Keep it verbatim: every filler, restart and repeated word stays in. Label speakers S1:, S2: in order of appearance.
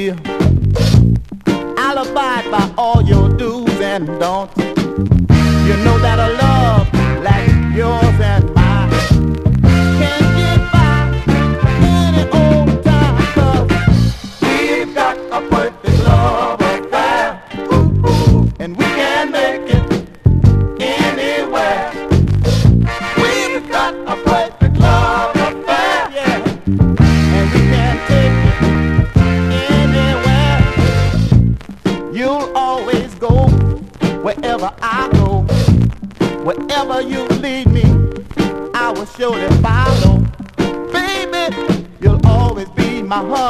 S1: dear. I'll abide by all your do's and don'ts. You know that a love like yours and mine can't get by any old time, 'cause we've got a perfect love affair, ooh, ooh, and we can make it anywhere. We've got a perfect love affair, yeah, and we can take it anywhere. You'll always go wherever I go. Wherever you lead me, I will surely follow. Baby, you'll always be my husband.